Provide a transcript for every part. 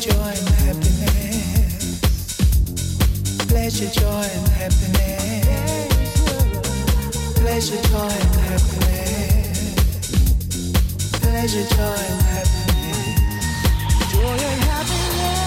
joy, and happiness. Pleasure, joy, and happiness. Pleasure, joy, and happiness. Pleasure, joy, and happiness. Joy and happiness.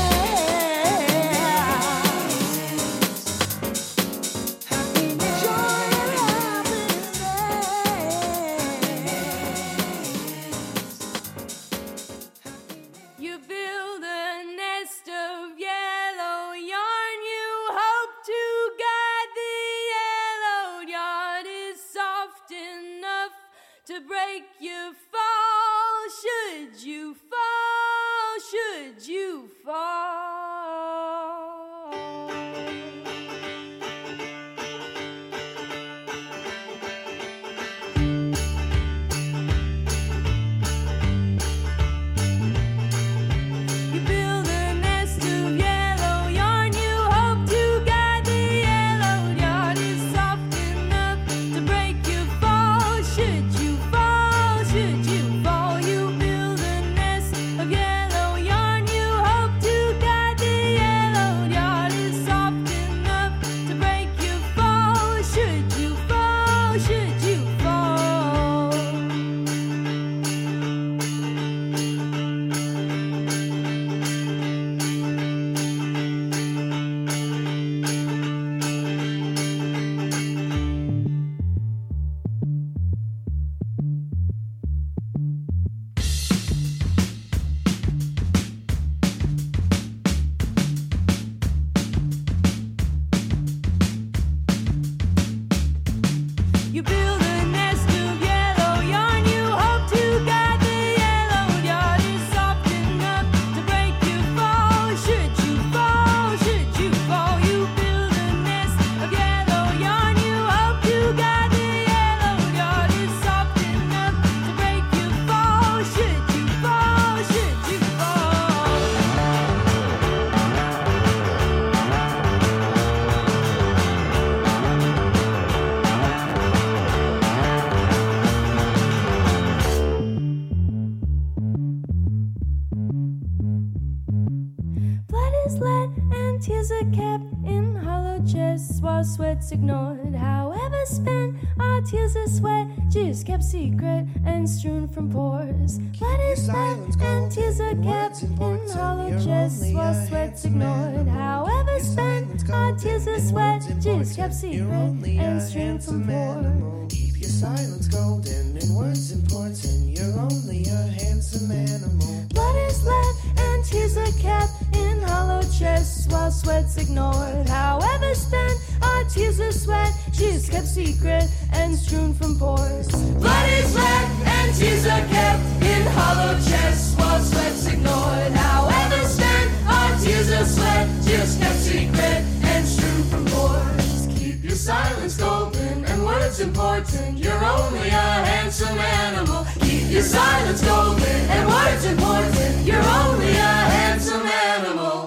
Sweats ignored, however spent, our tears of sweat just kept secret and strewn from pores. Blood is bled and tears are kept in hollow chests while sweats ignored, however spent, our tears of sweat just kept secret and strewn from pores. Keep your silence golden and words important, you're only a handsome animal. Blood is bled and tears are kept in hollow chests while sweats ignored, however spent, our tears of sweat, just kept secret and strewn from pores. Blood is bled and tears are kept in hollow chests while sweat's ignored. However spent, our tears of sweat, just kept secret and strewn from pores. Keep your silence golden and words important, you're only a handsome animal. Keep your silence golden and words important, you're only a handsome animal.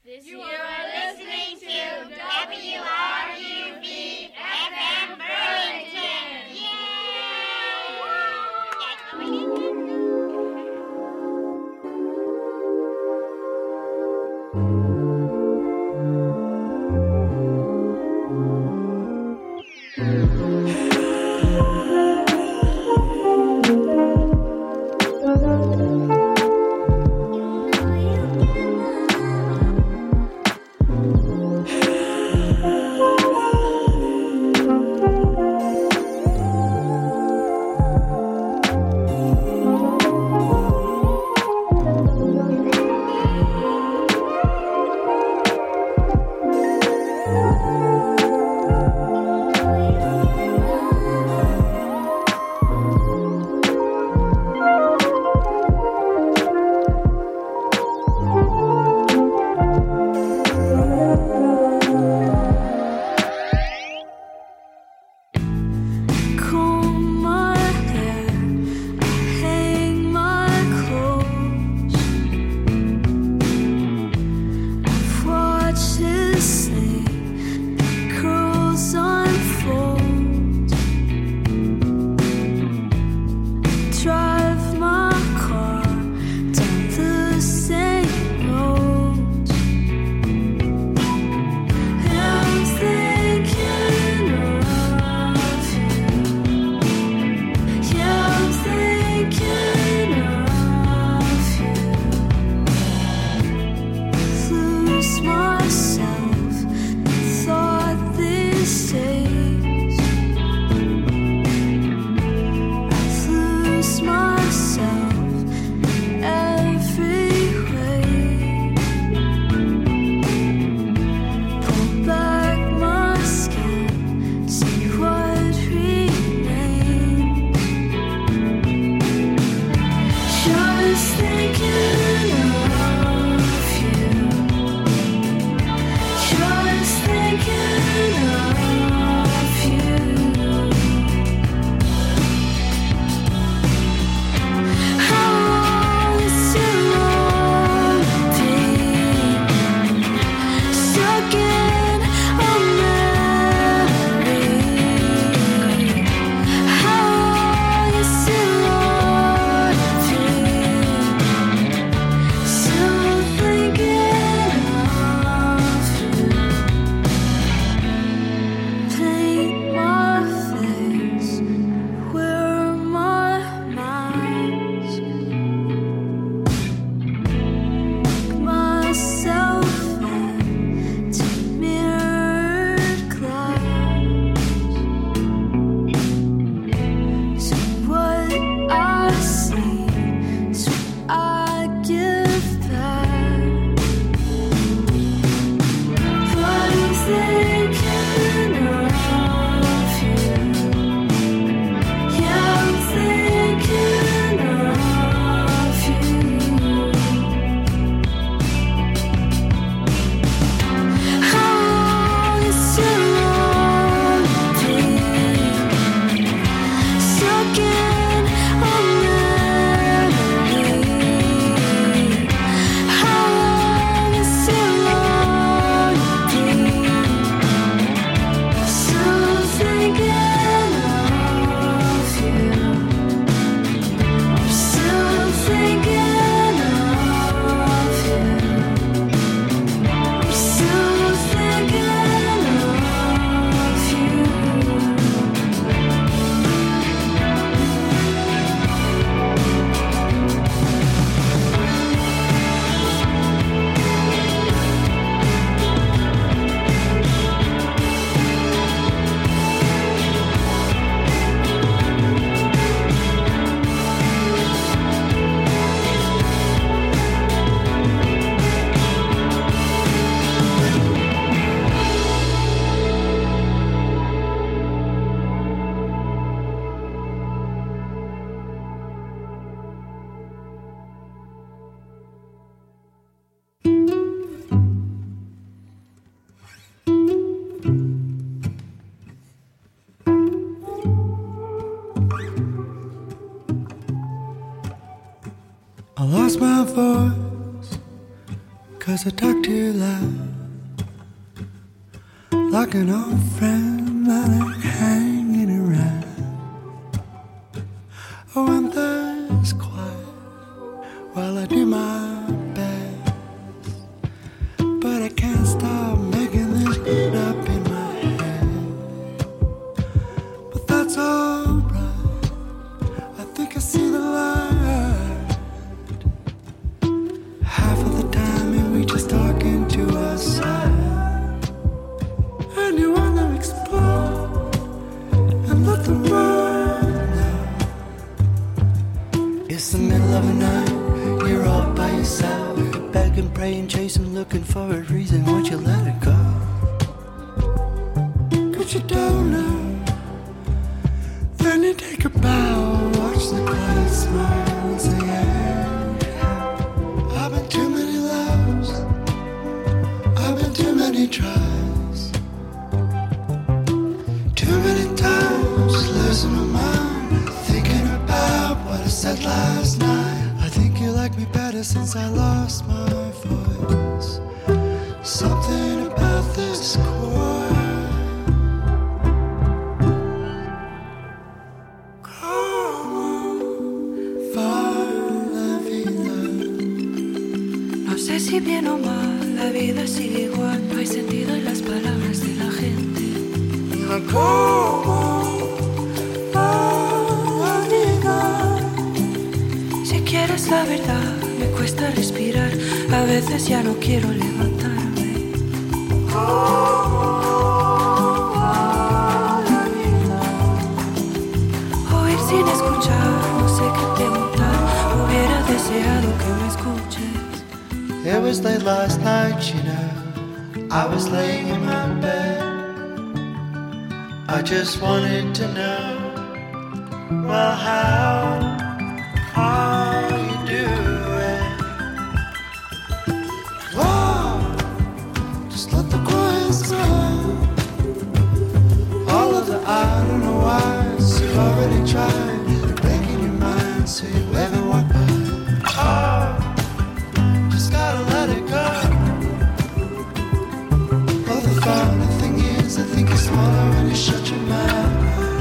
You are listening to WRUV FM Burlington. 'cause I talk too loud, like an old friend that ain't hanging around. Oh, and there's quiet while I do my best, but I can't stop making this beat up in my head. But that's alright, I think I see the light. Half of the time and we just talking to ourselves, and you wanna explore and let the world know. It's the middle of the night, you're all by yourself, begging, praying, chasing, looking for a reason. Won't you let it go? 'Cause you don't know. Then you take a bow, watch the quiet smile and say, yeah, I've been too many loves, I've been too many tries, too many times losing my mind, thinking about what I said last night. I think you like me better since I lost my voice. Something about this quiet. No sé si bien o mal, la vida sigue igual, no hay sentido en las palabras de la gente. Si quieres la verdad, me cuesta respirar, a veces ya no quiero levantarme. Oír sin escuchar, no sé qué preguntar, hubiera deseado que me escuches. It was late last night, you know, I was laying in my bed. I just wanted to know, well, how are you doing? Whoa, just let the quiet smile. All of the I don't know why's you've already tried, breaking your mind so you ever walk by. Oh, just gotta let it go. Oh, the funny thing is, I think it's smaller when you shut your mouth.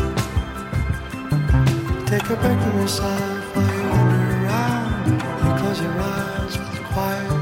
Take a break from yourself while you wander around. You close your eyes with a quiet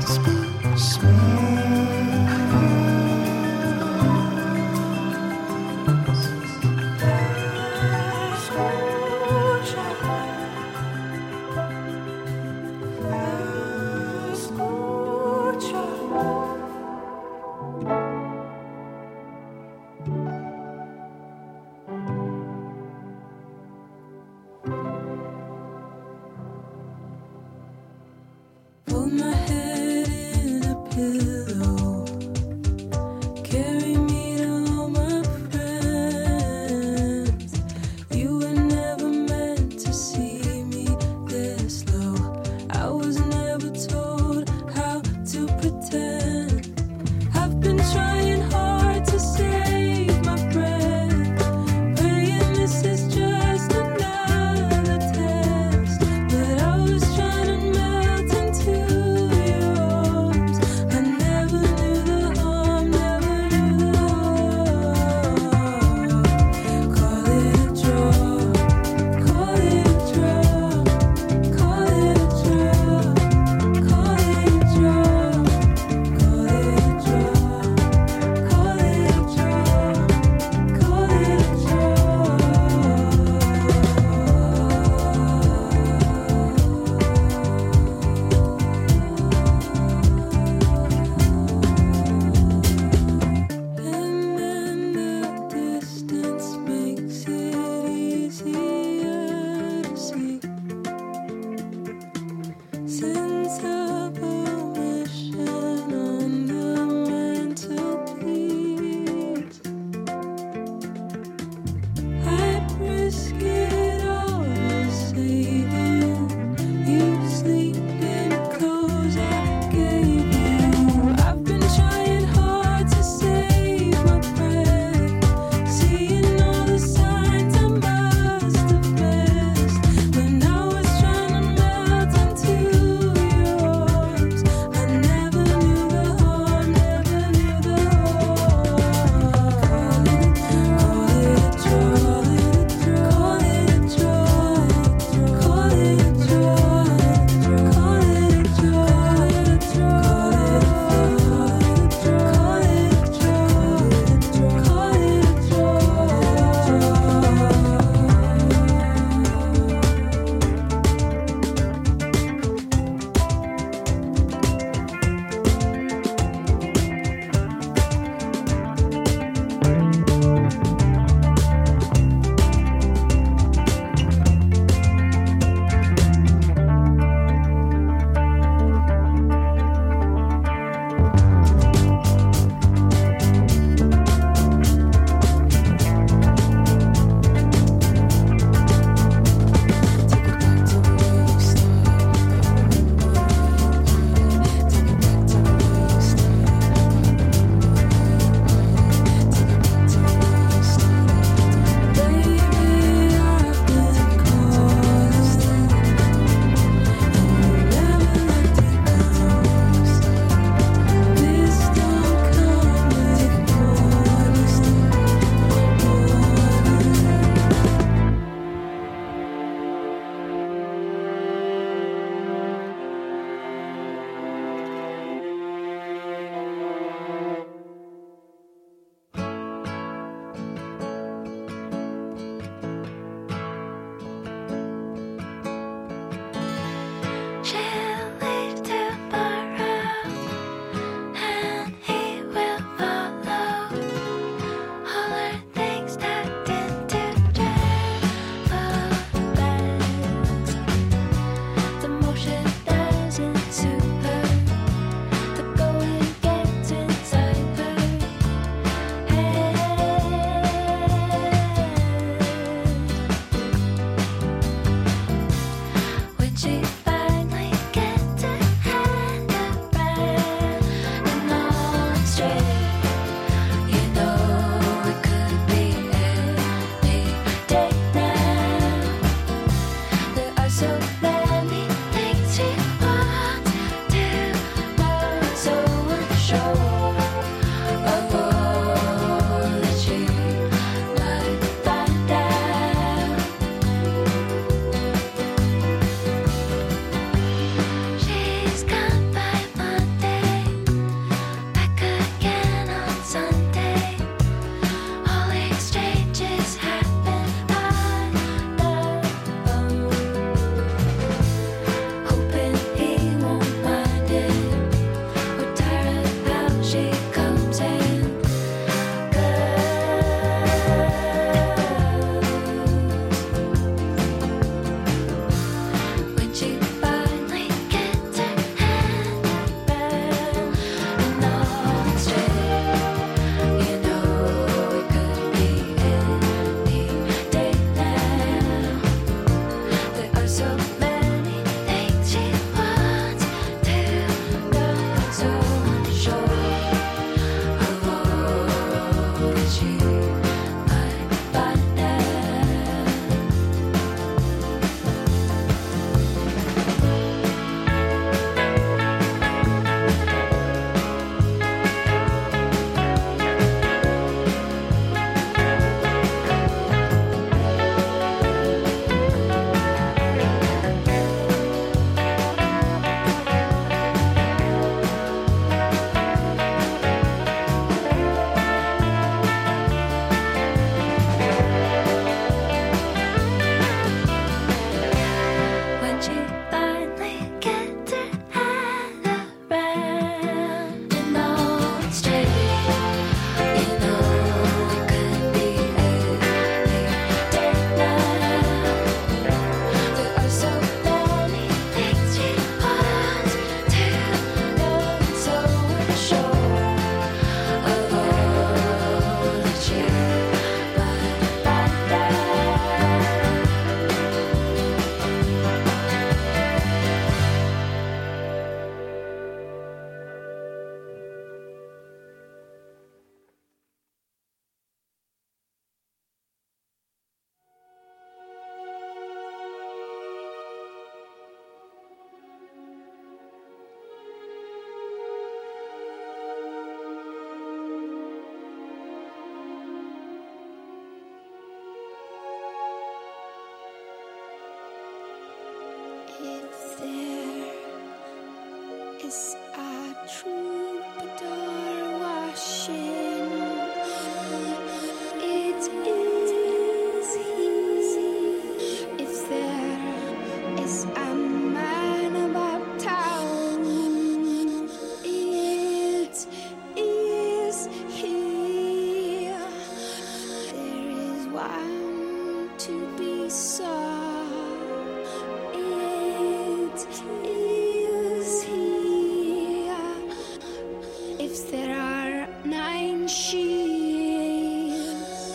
if there are 9 shields,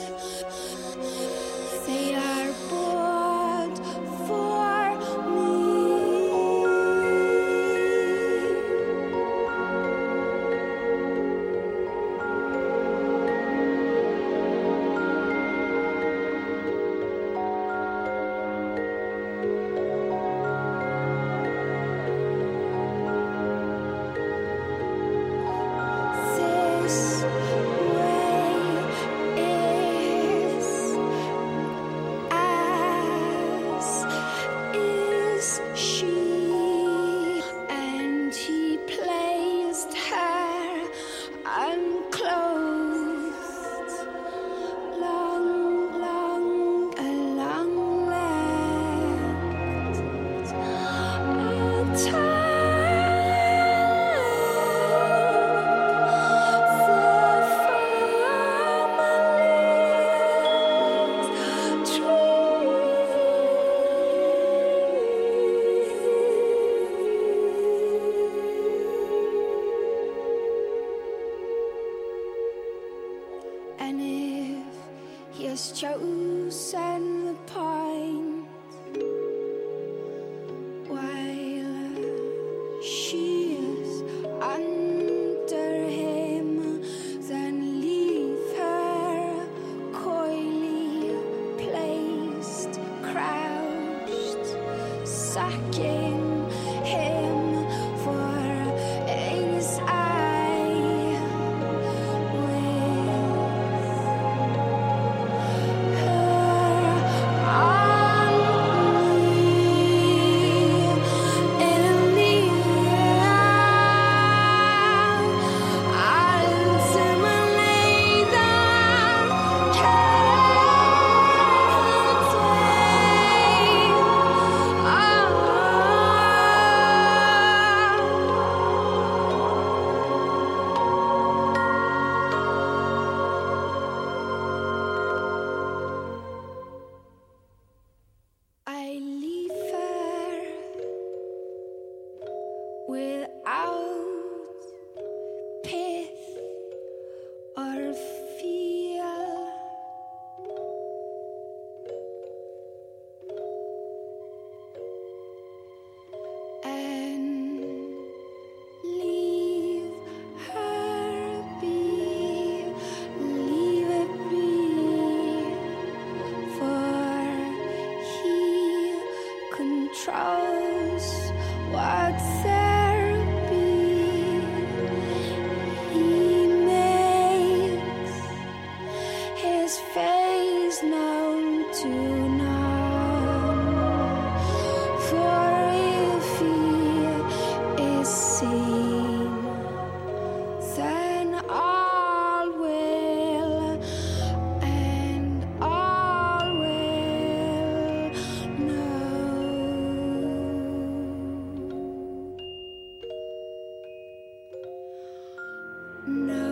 they are bought for me. This has chosen the pines while she is under him, then leave her coyly placed, crouched, sucking him for his eye with her on me in the ultimately the can't wait. I leave her without pith or fear, and leave her be, leave it be, for he controls what there be. He makes his face known to none, for if he is seen, then all will, and all will know.